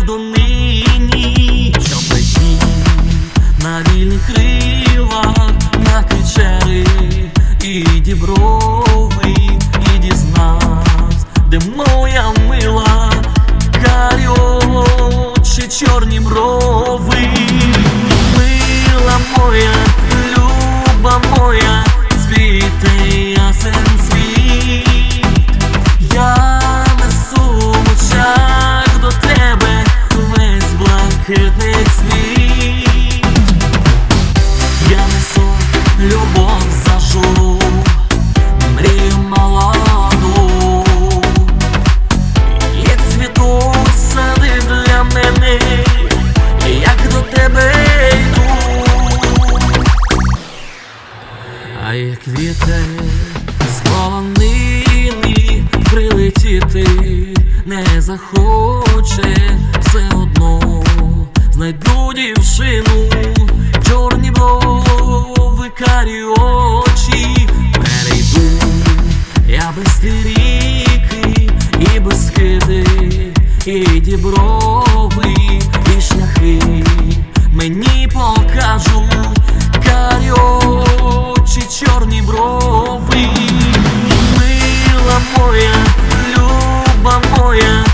в донині, що летів на вільних крилах, на Кричери і Діброви, і дізнавсь, де моя мила, карі очі, чорні брови. Мила моя, люба моя, цвіте ясен світ. Я несу в очах до тебе весь блакитний світ. Я несу любов зажуру, мрію молоду, і цвітуть сади для мене, як до тебе йду. А як вітер з полонини прилетіти не захоче, все одно знайду дівчину, чорні брови, карі очі. Перейду я без ті ріки і без скиди, і Діброви, і шляхи мені покажуть карі очі, чорні брови. Мила моя, люба моя,